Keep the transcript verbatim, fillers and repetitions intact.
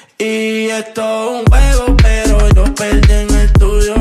Y esto es un juego, pero yo perdí en el tuyo.